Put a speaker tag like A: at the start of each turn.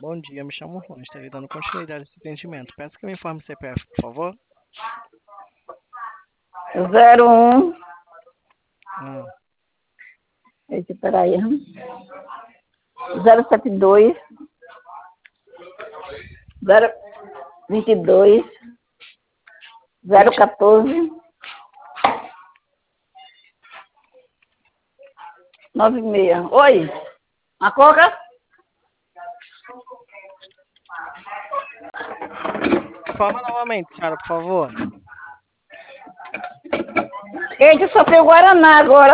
A: Bom dia, me chamo Juan. Estarei dando continuidade a esse atendimento. Peço que me informe o CPF, por favor.
B: 01.
A: Ah,
B: Eita, peraí. 072. 022. 014. 96. Oi. A coca?
A: informa novamente, senhora, por favor.
B: Eita, só tem o Guaraná agora.